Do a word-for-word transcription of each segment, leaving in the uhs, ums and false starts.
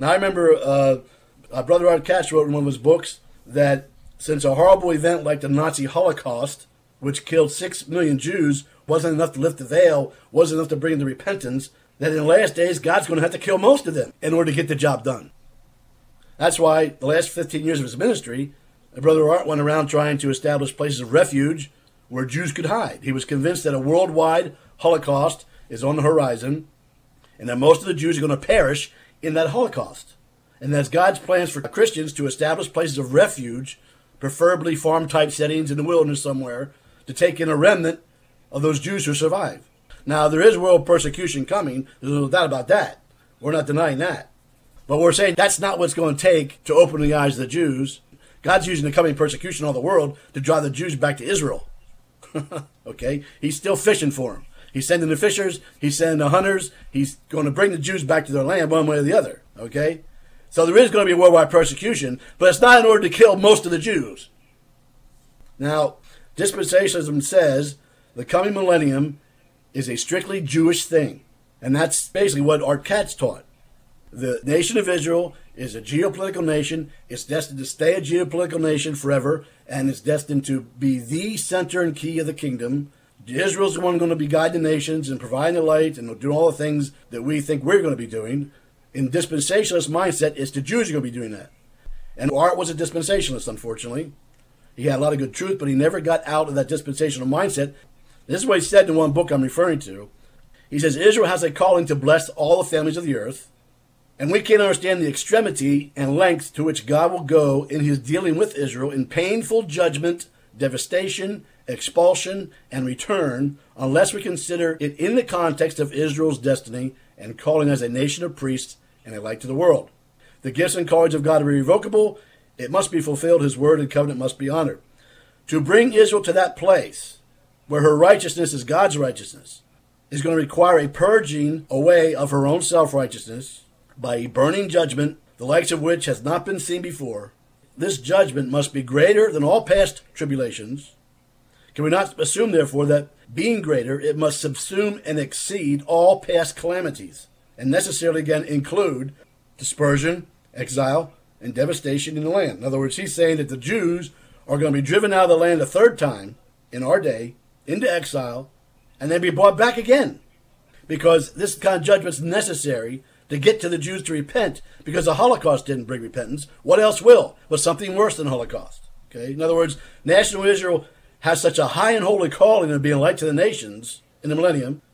Now, I remember uh, uh, Brother Art Katz wrote in one of his books that since a horrible event like the Nazi Holocaust, which killed six million Jews, wasn't enough to lift the veil, wasn't enough to bring them to repentance, that in the last days, God's going to have to kill most of them in order to get the job done. That's why the last fifteen years of his ministry, Brother Art went around trying to establish places of refuge where Jews could hide. He was convinced that a worldwide Holocaust is on the horizon and that most of the Jews are going to perish in that Holocaust. And that's God's plans for Christians to establish places of refuge, preferably farm-type settings in the wilderness somewhere, to take in a remnant of those Jews who survive. Now, there is world persecution coming. There's no doubt about that. We're not denying that. But we're saying that's not what's going to take to open the eyes of the Jews. God's using the coming persecution of all the world to draw the Jews back to Israel. Okay? He's still fishing for them. He's sending the fishers. He's sending the hunters. He's going to bring the Jews back to their land one way or the other. Okay? So there is going to be worldwide persecution, but it's not in order to kill most of the Jews. Now, dispensationalism says the coming millennium is a strictly Jewish thing. And that's basically what Art Katz taught. The nation of Israel is a geopolitical nation. It's destined to stay a geopolitical nation forever, and it's destined to be the center and key of the kingdom. Israel's the one going to be guiding the nations and providing the light and doing all the things that we think we're going to be doing. In dispensationalist mindset, it's the Jews who are going to be doing that. And Art was a dispensationalist, unfortunately. He had a lot of good truth, but he never got out of that dispensational mindset. This is what he said in one book I'm referring to. He says, Israel has a calling to bless all the families of the earth, and we can't understand the extremity and length to which God will go in his dealing with Israel in painful judgment, devastation, expulsion, and return unless we consider it in the context of Israel's destiny and calling as a nation of priests and a light to the world. The gifts and callings of God are irrevocable. It must be fulfilled. His word and covenant must be honored. To bring Israel to that place where her righteousness is God's righteousness is going to require a purging away of her own self-righteousness by a burning judgment, the likes of which has not been seen before. This judgment must be greater than all past tribulations. Can we not assume, therefore, that being greater, it must subsume and exceed all past calamities, and necessarily, again, include dispersion, exile, and devastation in the land? In other words, he's saying that the Jews are going to be driven out of the land a third time in our day, into exile, and then be brought back again. Because this kind of judgment is necessary to get to the Jews to repent, because the Holocaust didn't bring repentance. What else will? But something worse than Holocaust. Okay? In other words, national Israel has such a high and holy calling of being a light to the nations in the millennium,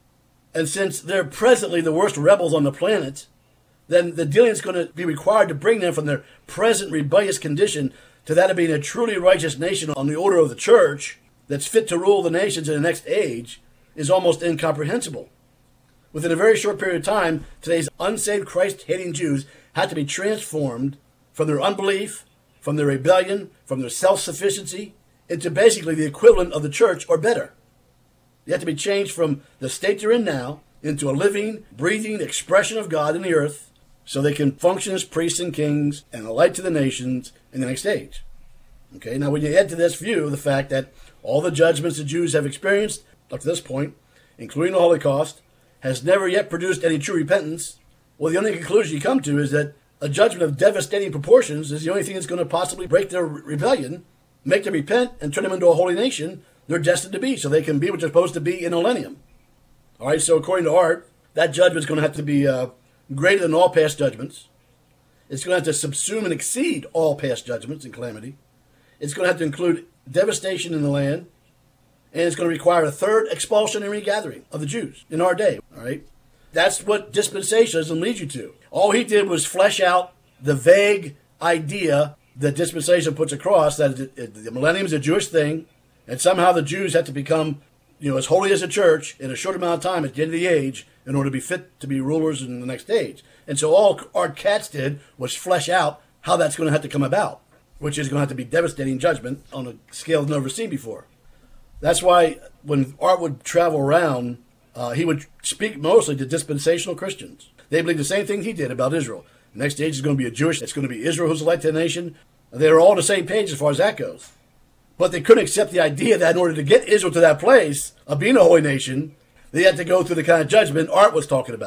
and since they're presently the worst rebels on the planet, then the dealing is going to be required to bring them from their present rebellious condition to that of being a truly righteous nation on the order of the church that's fit to rule the nations in the next age is almost incomprehensible. Within a very short period of time, today's unsaved Christ-hating Jews had to be transformed from their unbelief, from their rebellion, from their self-sufficiency, into basically the equivalent of the church or better. They have to be changed from the state they're in now into a living, breathing expression of God in the earth so they can function as priests and kings and a light to the nations in the next age. Okay, now when you add to this view the fact that all the judgments the Jews have experienced up to this point, including the Holocaust, has never yet produced any true repentance, well, the only conclusion you come to is that a judgment of devastating proportions is the only thing that's going to possibly break their rebellion, make them repent, and turn them into a holy nation they're destined to be, so they can be what they're supposed to be in the millennium. All right, so according to Art, that judgment is going to have to be uh, greater than all past judgments. It's going to have to subsume and exceed all past judgments and calamity. It's going to have to include devastation in the land, and it's going to require a third expulsion and regathering of the Jews in our day. All right, that's what dispensationalism leads you to. All he did was flesh out the vague idea that dispensation puts across, that the millennium is a Jewish thing, and somehow the Jews have to become, you know, as holy as a church in a short amount of time at the end of the age in order to be fit to be rulers in the next age. And so all Art Katz did was flesh out how that's going to have to come about, which is going to have to be devastating judgment on a scale never seen before. That's why when Art would travel around, uh, he would speak mostly to dispensational Christians. They believe the same thing he did about Israel. The next age is going to be a Jewish, it's going to be Israel who's the light to the nation. They're all on the same page as far as that goes. But they couldn't accept the idea that in order to get Israel to that place of being a holy nation, they had to go through the kind of judgment Art was talking about.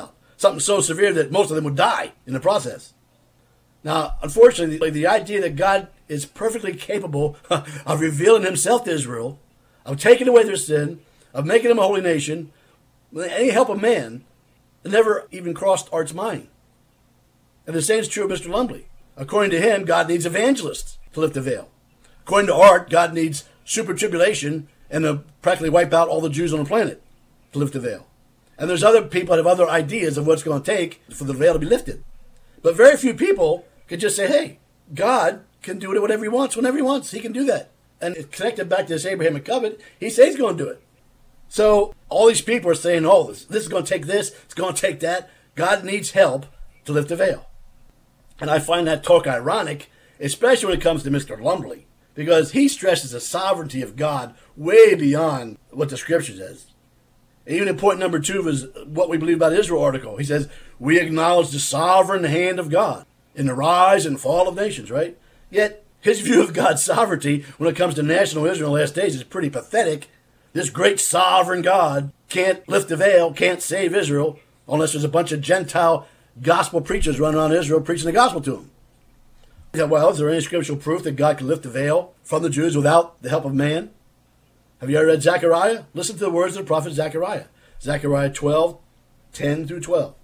something so severe that most of them would die in the process. Now, unfortunately, the idea that God is perfectly capable of revealing himself to Israel, of taking away their sin, of making them a holy nation, with any help of man, it never even crossed Art's mind. And the same is true of Mister Lumley. According to him, God needs evangelists to lift the veil. According to Art, God needs super tribulation and to practically wipe out all the Jews on the planet to lift the veil. And there's other people that have other ideas of what it's going to take for the veil to be lifted. But very few people can just say, hey, God can do it whatever he wants, whenever he wants. He can do that. And it's connected back to this Abrahamic covenant. He says he's going to do it. So all these people are saying, oh, this, this is going to take this, it's going to take that. God needs help to lift the veil. And I find that talk ironic, especially when it comes to Mister Lumley, because he stresses the sovereignty of God way beyond what the Scripture says. Even in point number two of his What We Believe About Israel article, he says, we acknowledge the sovereign hand of God in the rise and fall of nations, right? Yet, his view of God's sovereignty when it comes to national Israel in the last days is pretty pathetic. This great sovereign God can't lift the veil, can't save Israel, unless there's a bunch of Gentile gospel preachers running around Israel preaching the gospel to them. Yeah, well, is there any scriptural proof that God can lift the veil from the Jews without the help of man? Have you ever read Zechariah? Listen to the words of the prophet Zechariah. Zechariah twelve, ten through twelve.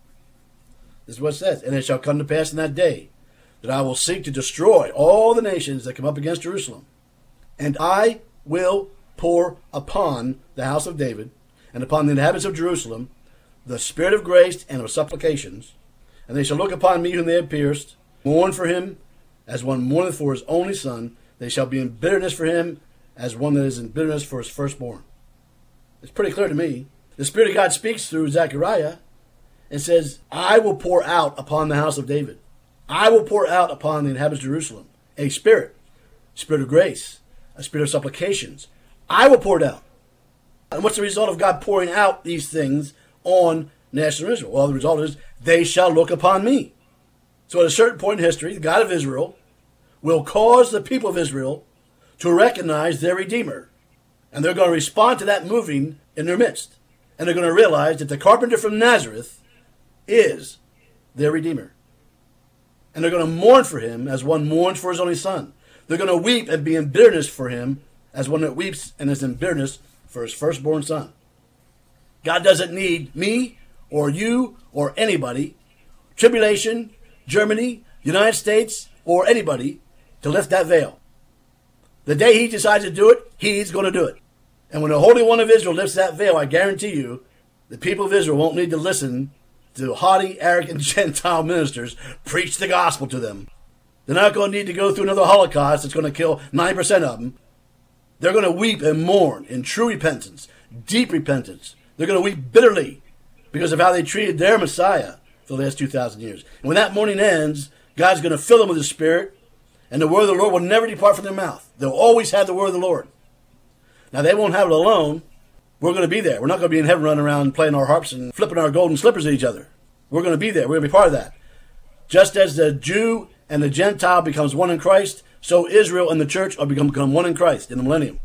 This is what it says. And it shall come to pass in that day that I will seek to destroy all the nations that come up against Jerusalem. And I will pour upon the house of David and upon the inhabitants of Jerusalem the spirit of grace and of supplications. And they shall look upon me whom they have pierced, mourn for him as one mourneth for his only son. They shall be in bitterness for him as one that is in bitterness for his firstborn. It's pretty clear to me. The Spirit of God speaks through Zechariah and says, I will pour out upon the house of David. I will pour out upon the inhabitants of Jerusalem a spirit, spirit of grace, a spirit of supplications. I will pour it out. And what's the result of God pouring out these things on national Israel? Well, the result is, they shall look upon me. So at a certain point in history, the God of Israel will cause the people of Israel to recognize their Redeemer. And they're going to respond to that moving in their midst. And they're going to realize that the carpenter from Nazareth is their Redeemer. And they're going to mourn for him as one mourns for his only son. They're going to weep and be in bitterness for him as one that weeps and is in bitterness for his firstborn son. God doesn't need me or you or anybody, tribulation, Germany, United States, or anybody to lift that veil. The day he decides to do it, he's going to do it. And when the Holy One of Israel lifts that veil, I guarantee you, the people of Israel won't need to listen to haughty, arrogant Gentile ministers preach the gospel to them. They're not going to need to go through another Holocaust that's going to kill nine percent of them. They're going to weep and mourn in true repentance, deep repentance. They're going to weep bitterly because of how they treated their Messiah for the last two thousand years. And when that morning ends, God's going to fill them with His Spirit, and the word of the Lord will never depart from their mouth. They'll always have the word of the Lord. Now, they won't have it alone. We're going to be there. We're not going to be in heaven running around playing our harps and flipping our golden slippers at each other. We're going to be there. We're going to be part of that. Just as the Jew and the Gentile becomes one in Christ, so Israel and the church are become, become one in Christ in the millennium.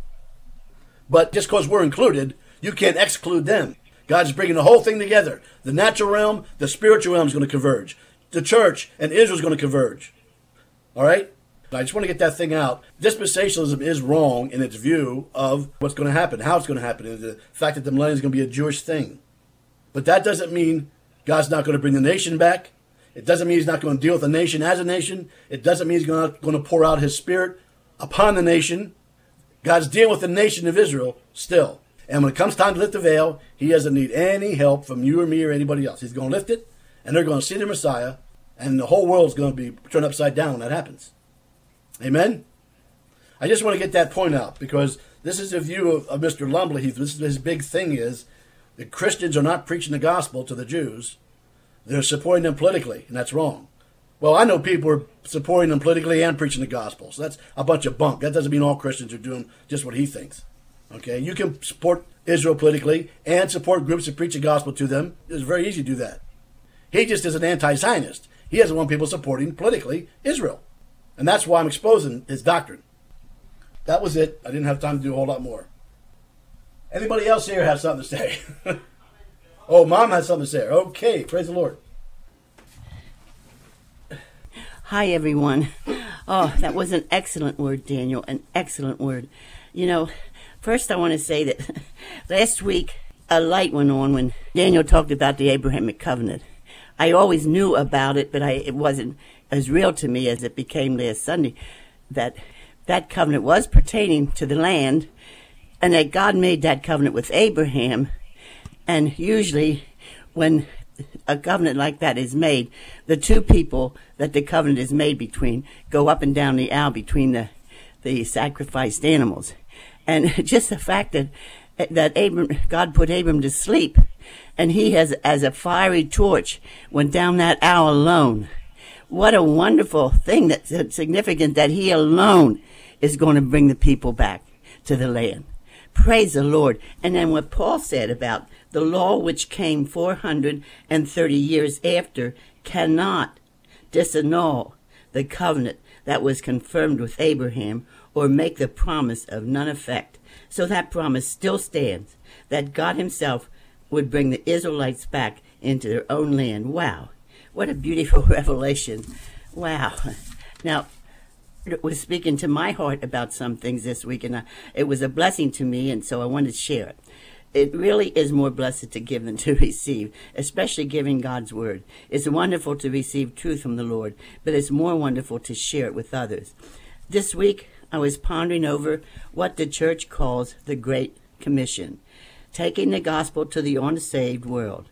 But just because we're included, you can't exclude them. God's bringing the whole thing together. The natural realm, the spiritual realm is going to converge. The church and Israel is going to converge. All right? I just want to get that thing out. Dispensationalism is wrong in its view of what's going to happen, how it's going to happen, and the fact that the millennium is going to be a Jewish thing. But that doesn't mean God's not going to bring the nation back. It doesn't mean He's not going to deal with the nation as a nation. It doesn't mean He's not going to pour out His Spirit upon the nation. God's dealing with the nation of Israel still. And when it comes time to lift the veil, He doesn't need any help from you or me or anybody else. He's going to lift it, and they're going to see the Messiah, and the whole world's going to be turned upside down when that happens. Amen? I just want to get that point out, because this is the view of, of Mister Lumley. This is his big thing is that Christians are not preaching the gospel to the Jews. They're supporting them politically, and that's wrong. Well, I know people are supporting them politically and preaching the gospel, so that's a bunch of bunk. That doesn't mean all Christians are doing just what he thinks. Okay, you can support Israel politically and support groups that preach the gospel to them. It's very easy to do that. He just is an anti-Zionist. He doesn't want people supporting politically Israel. And that's why I'm exposing his doctrine. That was it. I didn't have time to do a whole lot more. Anybody else here have something to say? Oh, Mom has something to say. Okay, praise the Lord. Hi, everyone. Oh, that was an excellent word, Daniel, an excellent word. You know, first I want to say that last week a light went on when Daniel talked about the Abrahamic covenant. I always knew about it, but I, it wasn't as real to me as it became last Sunday, that that covenant was pertaining to the land, and that God made that covenant with Abraham. And usually when a covenant like that is made, the two people that the covenant is made between go up and down the aisle between the, the sacrificed animals. And just the fact that that Abram, God put Abram to sleep, and he has, as a fiery torch, went down that aisle alone. What a wonderful thing, that's significant that he alone is going to bring the people back to the land. Praise the Lord. And then what Paul said about the law which came four hundred thirty years after cannot disannul the covenant that was confirmed with Abraham or make the promise of none effect. So that promise still stands, that God himself would bring the Israelites back into their own land. Wow, what a beautiful revelation. Wow. Now, it was speaking to my heart about some things this week, and I, it was a blessing to me, and so I wanted to share it. It really is more blessed to give than to receive, especially giving God's word. It's wonderful to receive truth from the Lord, but it's more wonderful to share it with others. This week, I was pondering over what the church calls the Great Commission, taking the gospel to the unsaved world.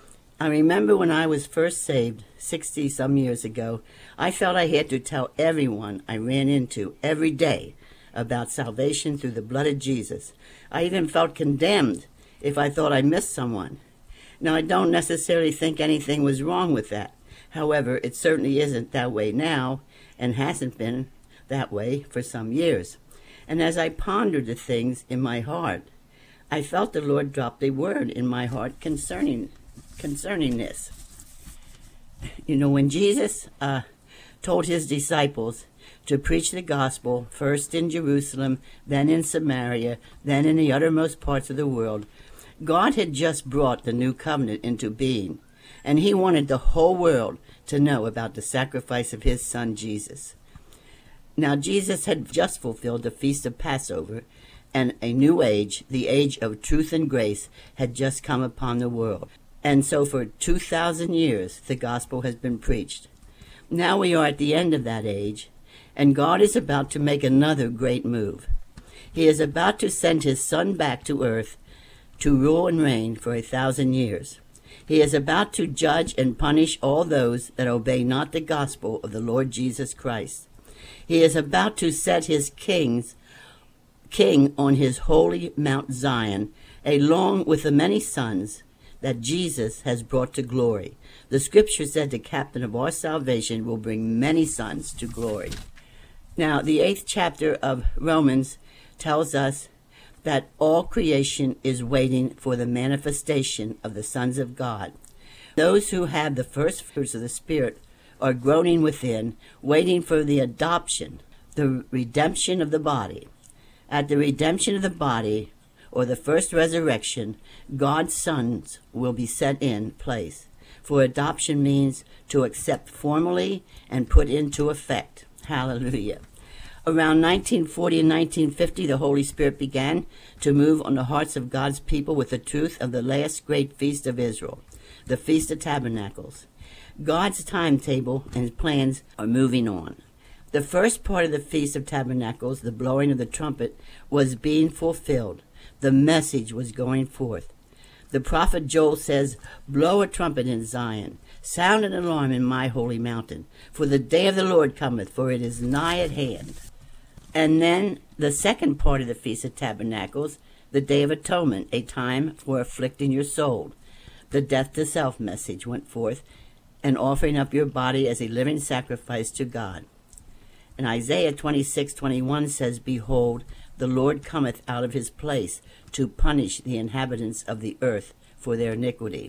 I remember when I was first saved, sixty-some years ago, I felt I had to tell everyone I ran into every day about salvation through the blood of Jesus. I even felt condemned if I thought I missed someone. Now, I don't necessarily think anything was wrong with that. However, it certainly isn't that way now, and hasn't been that way for some years. And as I pondered the things in my heart, I felt the Lord drop a word in my heart concerning concerning this. You know, when Jesus uh, told his disciples to preach the gospel, first in Jerusalem, then in Samaria, then in the uttermost parts of the world, God had just brought the new covenant into being, and he wanted the whole world to know about the sacrifice of his son Jesus. Now, Jesus had just fulfilled the feast of Passover, and a new age, the age of truth and grace, had just come upon the world. And so for two thousand years, the gospel has been preached. Now we are at the end of that age, and God is about to make another great move. He is about to send his son back to earth to rule and reign for a thousand years. He is about to judge and punish all those that obey not the gospel of the Lord Jesus Christ. He is about to set his kings, king on his holy Mount Zion, along with the many sons that Jesus has brought to glory. The scripture said the captain of our salvation will bring many sons to glory. Now, the eighth chapter of Romans tells us that all creation is waiting for the manifestation of the sons of God. Those who have the first fruits of the Spirit are groaning within, waiting for the adoption, the redemption of the body. At the redemption of the body, or the first resurrection, God's sons will be set in place. For adoption means to accept formally and put into effect. Hallelujah. Around nineteen forty and nineteen fifty, the Holy Spirit began to move on the hearts of God's people with the truth of the last great feast of Israel, the Feast of Tabernacles. God's timetable and plans are moving on. The first part of the Feast of Tabernacles, the blowing of the trumpet, was being fulfilled. The message was going forth. The prophet Joel says, "Blow a trumpet in Zion, sound an alarm in my holy mountain, for the day of the Lord cometh, for it is nigh at hand." And then the second part of the Feast of Tabernacles, the Day of Atonement, a time for afflicting your soul. The death to self message went forth, and offering up your body as a living sacrifice to God. And Isaiah twenty-six twenty-one says, "Behold, the Lord cometh out of his place to punish the inhabitants of the earth for their iniquity."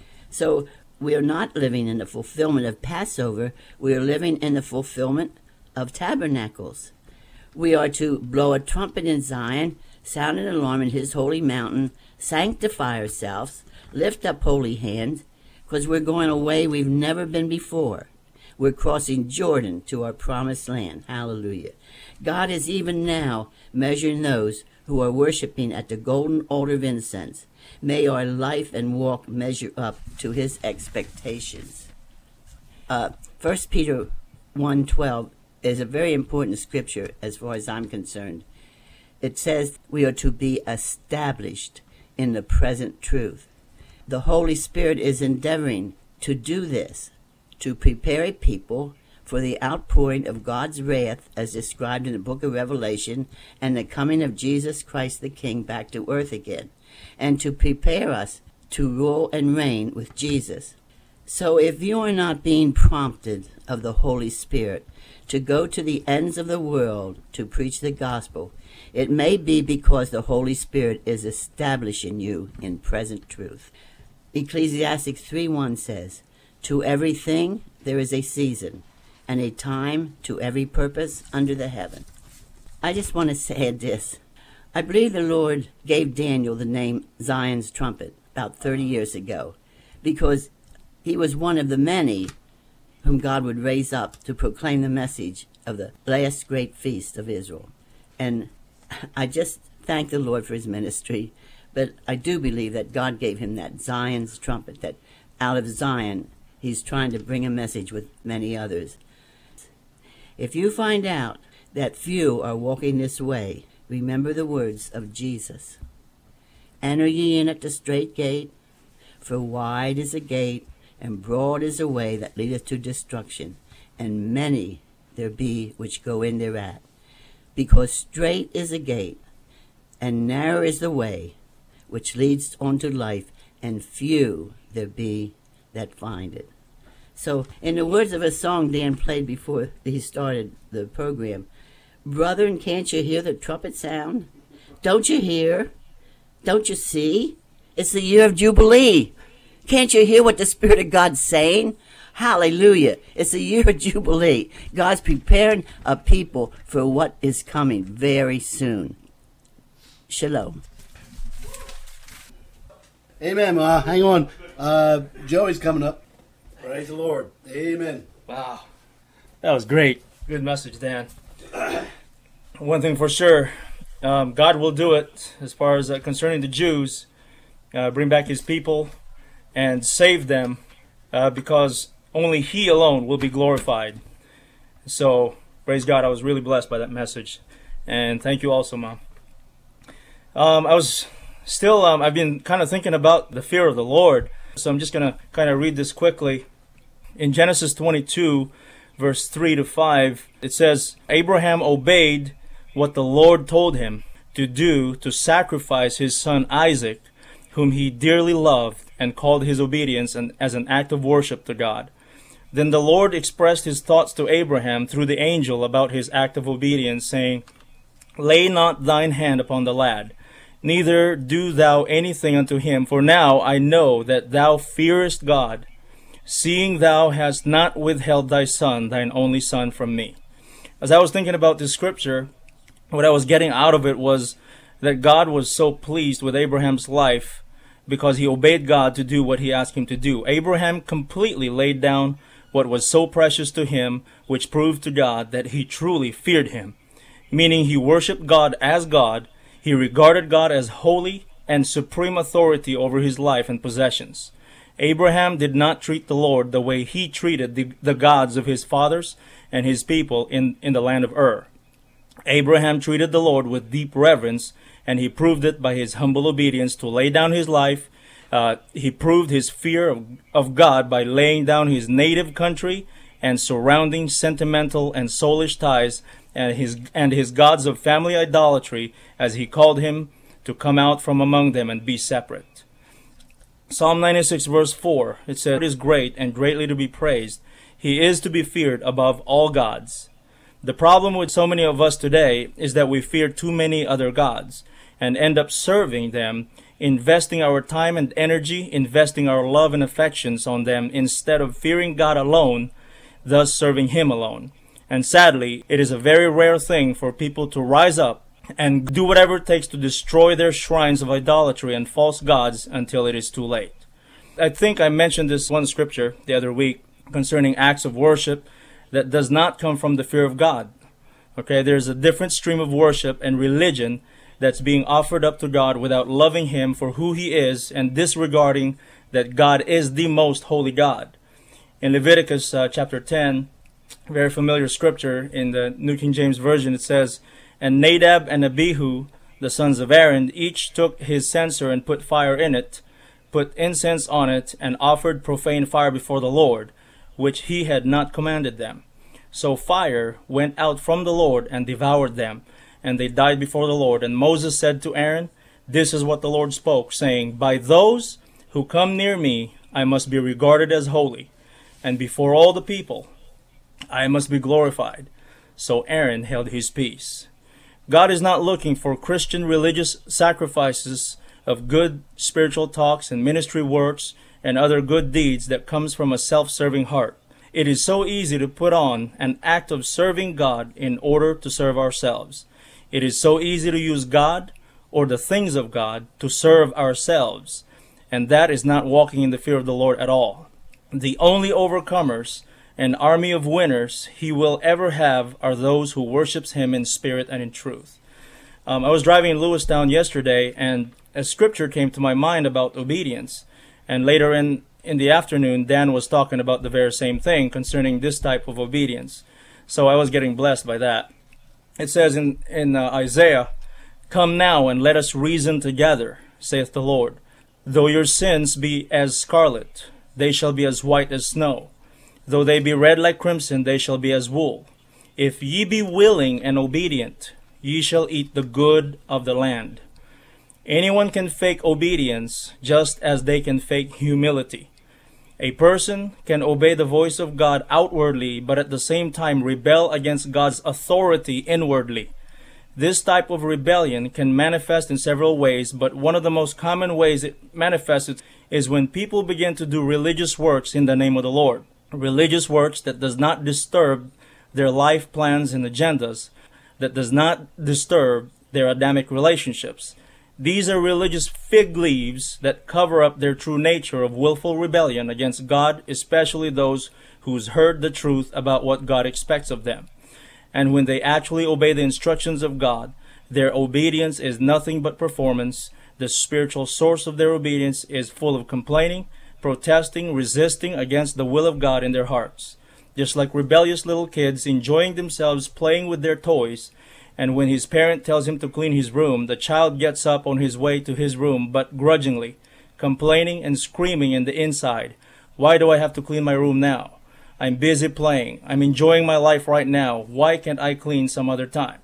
So we are not living in the fulfillment of Passover. We are living in the fulfillment of tabernacles. We are to blow a trumpet in Zion, sound an alarm in his holy mountain, sanctify ourselves, Lift up holy hands, because we're going away we've never been before. We're crossing Jordan to our promised land. Hallelujah. God is even now measuring those who are worshiping at the golden altar of incense. May our life and walk measure up to his expectations. Uh, First Peter one twelve is a very important scripture as far as I'm concerned. It says we are to be established in the present truth. The Holy Spirit is endeavoring to do this, to prepare a people for the outpouring of God's wrath as described in the book of Revelation and the coming of Jesus Christ the King back to earth again, and to prepare us to rule and reign with Jesus. So if you are not being prompted of the Holy Spirit to go to the ends of the world to preach the gospel, it may be because the Holy Spirit is establishing you in present truth. Ecclesiastes three one says, "To everything there is a season, and a time to every purpose under the heaven." I just want to say this. I believe the Lord gave Daniel the name Zion's trumpet about thirty years ago, because he was one of the many whom God would raise up to proclaim the message of the last great feast of Israel. And I just thank the Lord for his ministry, but I do believe that God gave him that Zion's trumpet, that out of Zion he's trying to bring a message with many others. If you find out that few are walking this way, remember the words of Jesus. "Enter ye in at the strait gate, for wide is the gate, and broad is the way that leadeth to destruction, and many there be which go in thereat. Because strait is the gate, and narrow is the way, which leads unto life, and few there be that find it." So, in the words of a song Dan played before he started the program, "Brethren, can't you hear the trumpet sound? Don't you hear? Don't you see? It's the year of Jubilee. Can't you hear what the Spirit of God's saying? Hallelujah. It's the year of Jubilee. God's preparing a people for what is coming very soon." Shalom. Amen, Ma. Hang on. Uh, Joey's coming up. Praise the Lord. Amen. Wow. That was great. Good message, Dan. One thing for sure, um, God will do it as far as uh, concerning the Jews, uh, bring back his people and save them, uh, because only he alone will be glorified. So, praise God, I was really blessed by that message. And thank you also, Mom. Um, I was still, um, I've been kind of thinking about the fear of the Lord. So I'm just going to kind of read this quickly. In Genesis twenty-two, verse three to five, it says, "Abraham obeyed what the Lord told him to do, to sacrifice his son Isaac, whom he dearly loved, and called his obedience an, as an act of worship to God. Then the Lord expressed his thoughts to Abraham through the angel about his act of obedience, saying, Lay not thine hand upon the lad, neither do thou anything unto him, for now I know that thou fearest God, seeing thou hast not withheld thy son, thine only son, from me." As I was thinking about this scripture, what I was getting out of it was that God was so pleased with Abraham's life because he obeyed God to do what he asked him to do. Abraham completely laid down what was so precious to him, which proved to God that he truly feared him, meaning he worshiped God as God. He regarded God as holy and supreme authority over his life and possessions. Abraham did not treat the Lord the way he treated the, the gods of his fathers and his people in, in the land of Ur. Abraham treated the Lord with deep reverence, and he proved it by his humble obedience to lay down his life. Uh, he proved his fear of, of God by laying down his native country and surrounding sentimental and soulish ties and his, and his gods of family idolatry, as he called him to come out from among them and be separate. Psalm ninety-six verse four, it says, "God is great and greatly to be praised. He is to be feared above all gods." The problem with so many of us today is that we fear too many other gods and end up serving them, investing our time and energy, investing our love and affections on them instead of fearing God alone, thus serving Him alone. And sadly, it is a very rare thing for people to rise up and do whatever it takes to destroy their shrines of idolatry and false gods until it is too late. I think I mentioned this one scripture the other week concerning acts of worship that does not come from the fear of God. Okay, there's a different stream of worship and religion that's being offered up to God without loving Him for who He is and disregarding that God is the most holy God. In Leviticus uh, chapter ten, very familiar scripture in the New King James Version, it says, "And Nadab and Abihu, the sons of Aaron, each took his censer and put fire in it, put incense on it, and offered profane fire before the Lord, which he had not commanded them. So fire went out from the Lord and devoured them, and they died before the Lord. And Moses said to Aaron, This is what the Lord spoke, saying, By those who come near me I must be regarded as holy, and before all the people I must be glorified." So Aaron held his peace. God is not looking for Christian religious sacrifices of good spiritual talks and ministry works and other good deeds that comes from a self-serving heart. It is so easy to put on an act of serving God in order to serve ourselves. It is so easy to use God or the things of God to serve ourselves, and that is not walking in the fear of the Lord at all. The only overcomers, an army of winners He will ever have, are those who worships Him in spirit and in truth. Um, I was driving in Lewistown yesterday, and a scripture came to my mind about obedience. And later in, in the afternoon, Dan was talking about the very same thing concerning this type of obedience. So I was getting blessed by that. It says in, in uh, Isaiah, "Come now and let us reason together, saith the Lord. Though your sins be as scarlet, they shall be as white as snow. Though they be red like crimson, they shall be as wool. If ye be willing and obedient, ye shall eat the good of the land." Anyone can fake obedience just as they can fake humility. A person can obey the voice of God outwardly, but at the same time rebel against God's authority inwardly. This type of rebellion can manifest in several ways, but one of the most common ways it manifests is when people begin to do religious works in the name of the Lord. Religious works that does not disturb their life plans and agendas, that does not disturb their Adamic relationships. These are religious fig leaves that cover up their true nature of willful rebellion against God, especially those who's heard the truth about what God expects of them. And when they actually obey the instructions of God, their obedience is nothing but performance. The spiritual source of their obedience is full of complaining, protesting, resisting against the will of God in their hearts. Just like rebellious little kids enjoying themselves playing with their toys, and when his parent tells him to clean his room, the child gets up on his way to his room, but grudgingly, complaining and screaming in the inside, "Why do I have to clean my room now? I'm busy playing. I'm enjoying my life right now. Why can't I clean some other time?"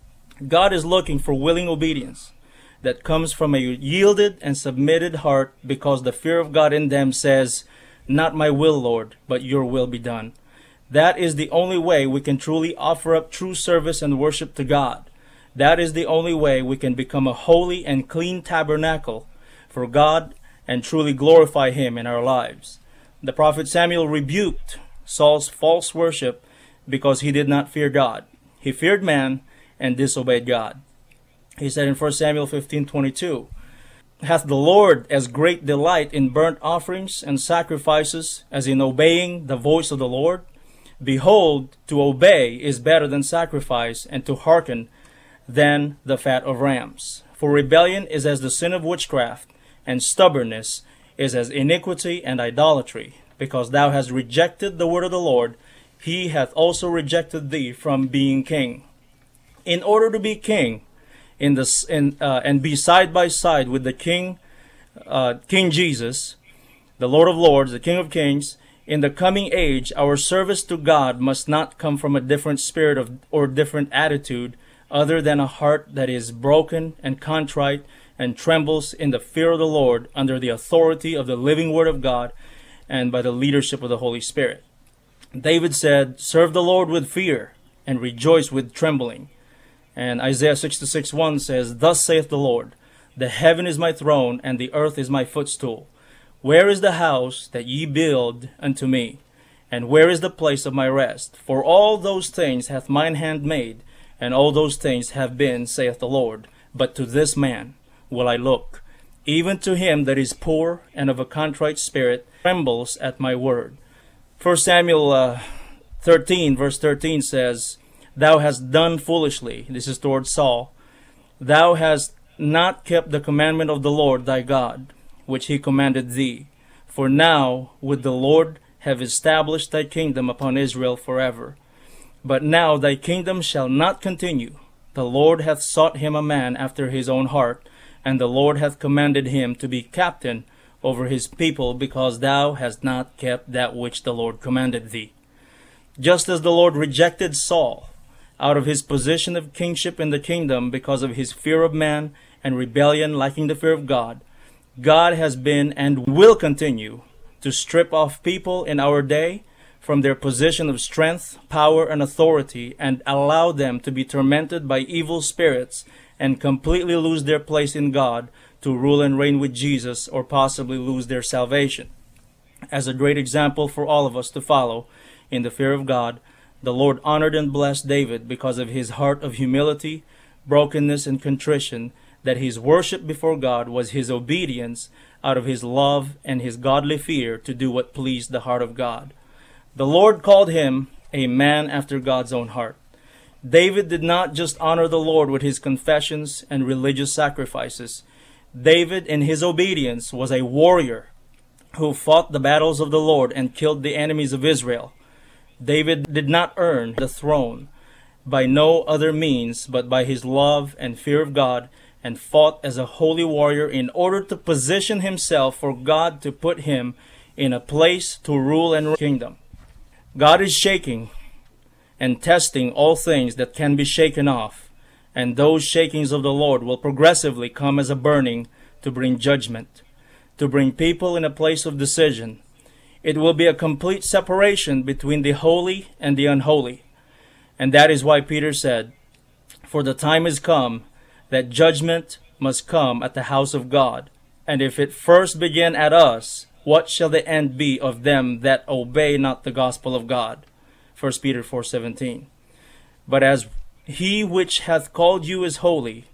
God is looking for willing obedience that comes from a yielded and submitted heart, because the fear of God in them says, "Not my will, Lord, but your will be done." That is the only way we can truly offer up true service and worship to God. That is the only way we can become a holy and clean tabernacle for God and truly glorify Him in our lives. The prophet Samuel rebuked Saul's false worship because he did not fear God. He feared man and disobeyed God. He said in First Samuel fifteen twenty-two, "Hath the Lord as great delight in burnt offerings and sacrifices as in obeying the voice of the Lord? Behold, to obey is better than sacrifice, and to hearken than the fat of rams. For rebellion is as the sin of witchcraft, and stubbornness is as iniquity and idolatry. Because thou hast rejected the word of the Lord, He hath also rejected thee from being king." In order to be king, in the in, uh, and be side by side with the King, uh, King Jesus, the Lord of Lords, the King of Kings, in the coming age, our service to God must not come from a different spirit of or different attitude, other than a heart that is broken and contrite and trembles in the fear of the Lord under the authority of the living Word of God and by the leadership of the Holy Spirit. David said, "Serve the Lord with fear and rejoice with trembling." And Isaiah sixty-six one says, "Thus saith the Lord, the heaven is my throne, and the earth is my footstool. Where is the house that ye build unto me? And where is the place of my rest? For all those things hath mine hand made, and all those things have been, saith the Lord. But to this man will I look, even to him that is poor and of a contrite spirit, trembles at my word. First Samuel uh, thirteen, verse thirteen says, Thou hast done foolishly. This is toward Saul. Thou hast not kept the commandment of the Lord thy God, which he commanded thee. For now would the Lord have established thy kingdom upon Israel forever. But now thy kingdom shall not continue. The Lord hath sought him a man after his own heart, and the Lord hath commanded him to be captain over his people, because thou hast not kept that which the Lord commanded thee. Just as the Lord rejected Saul out of his position of kingship in the kingdom because of his fear of man and rebellion lacking the fear of God, God has been and will continue to strip off people in our day from their position of strength, power, and authority, and allow them to be tormented by evil spirits and completely lose their place in God to rule and reign with Jesus, or possibly lose their salvation. As a great example for all of us to follow in the fear of God, the Lord honored and blessed David because of his heart of humility, brokenness, and contrition, that his worship before God was his obedience out of his love and his godly fear to do what pleased the heart of God. The Lord called him a man after God's own heart. David did not just honor the Lord with his confessions and religious sacrifices. David, in his obedience, was a warrior who fought the battles of the Lord and killed the enemies of Israel. David did not earn the throne by no other means but by his love and fear of God, and fought as a holy warrior in order to position himself for God to put him in a place to rule and reign kingdom. God is shaking and testing all things that can be shaken off, and those shakings of the Lord will progressively come as a burning to bring judgment, to bring people in a place of decision. It will be a complete separation between the holy and the unholy. And that is why Peter said, For the time is come that judgment must come at the house of God. And if it first begin at us, what shall the end be of them that obey not the gospel of God? First Peter four seventeen. But as he which hath called you is holy,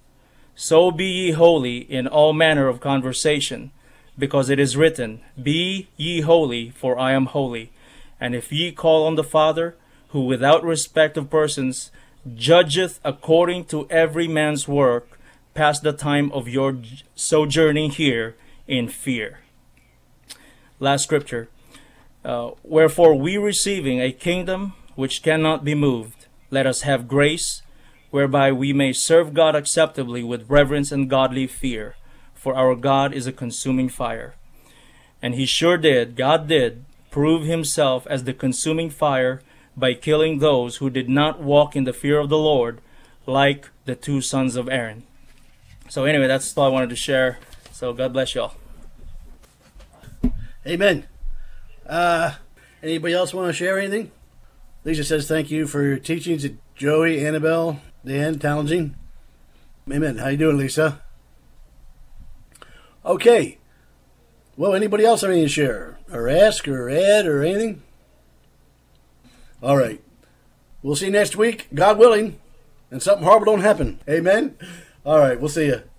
so be ye holy in all manner of conversation, because it is written, Be ye holy, for I am holy. And if ye call on the Father, who without respect of persons judgeth according to every man's work, pass the time of your sojourning here in fear. Last scripture. Uh, Wherefore we receiving a kingdom which cannot be moved, let us have grace, whereby we may serve God acceptably with reverence and godly fear. For our God is a consuming fire. And he sure did, God did, prove himself as the consuming fire by killing those who did not walk in the fear of the Lord, like the two sons of Aaron. So anyway, that's all I wanted to share. So God bless y'all. Amen. Uh, anybody else want to share anything? Lisa says thank you for your teachings to Joey, Annabelle, Dan, Townsend. Amen. How you doing, Lisa? Okay. Well, anybody else have anything to share? Or ask, or add, or anything? All right. We'll see you next week, God willing, and something horrible don't happen. Amen? All right. We'll see you.